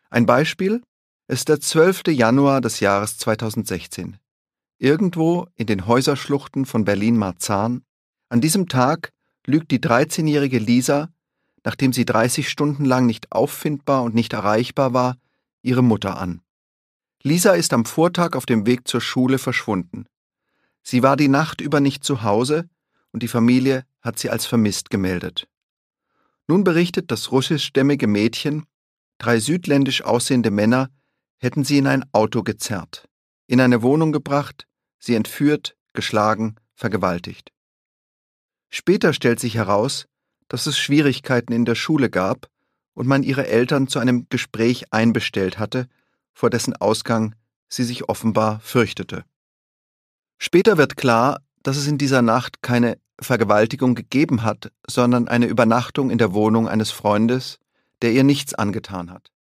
Ein Beispiel ist der 12. Januar des Jahres 2016. Irgendwo in den Häuserschluchten von Berlin-Marzahn, an diesem Tag lügt die 13-jährige Lisa, nachdem sie 30 Stunden lang nicht auffindbar und nicht erreichbar war, ihre Mutter an. Lisa ist am Vortag auf dem Weg zur Schule verschwunden. Sie war die Nacht über nicht zu Hause und die Familie hat sie als vermisst gemeldet. Nun berichtet das russischstämmige Mädchen, 3 südländisch aussehende Männer hätten sie in ein Auto gezerrt, in eine Wohnung gebracht, sie entführt, geschlagen, vergewaltigt. Später stellt sich heraus, dass es Schwierigkeiten in der Schule gab und man ihre Eltern zu einem Gespräch einbestellt hatte, vor dessen Ausgang sie sich offenbar fürchtete. Später wird klar, dass es in dieser Nacht keine Vergewaltigung gegeben hat, sondern eine Übernachtung in der Wohnung eines Freundes, der ihr nichts angetan hat.